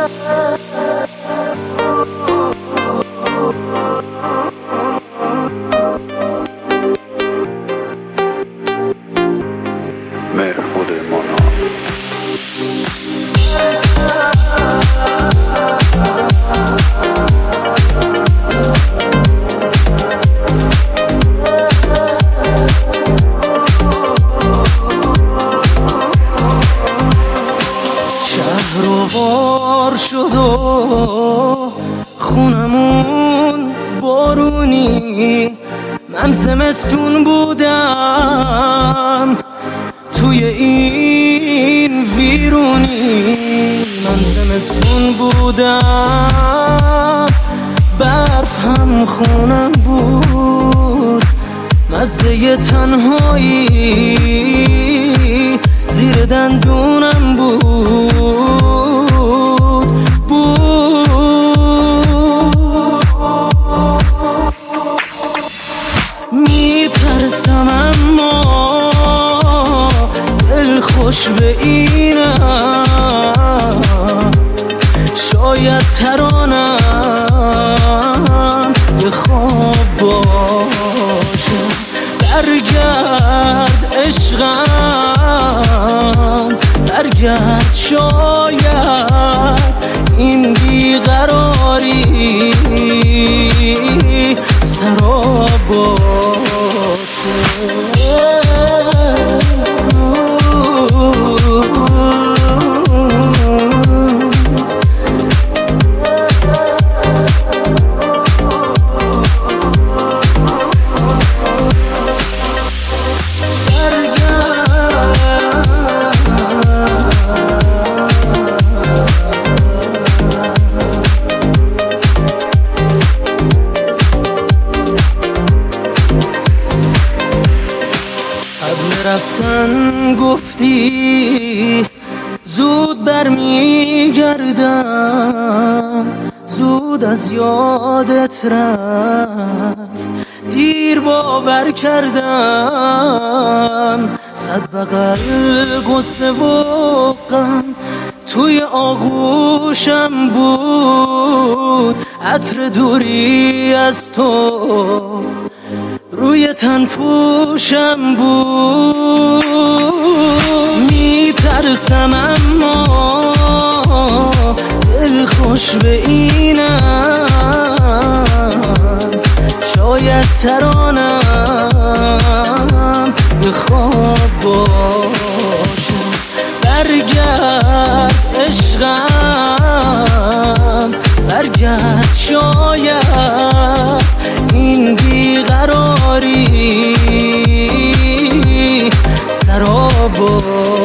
مهربود مانا شهر شد و خونمون بارونی، من زمستون بودم توی این ویرونی. من زمستون بودم برف هم خونم بود، مزه تنهایی زیر دندونم میترسم اما دل خوش به اینم، شاید ترانم یه خواب باشه. برگرد عشقم برگرد، شاید این بیقراری سراب باشه. رفتن گفتی زود برمیگردم، زود از یادت رفت دیر باور کردم. صد بغل قصه و غم توی آغوشم بود، عطر دوری از تو روی تن پوشم بود. میترسم اما دل خوش به اینم، شاید ترانم یه خواب باشه. برگرد عشقم برگرد، شاید این بیقراری سراب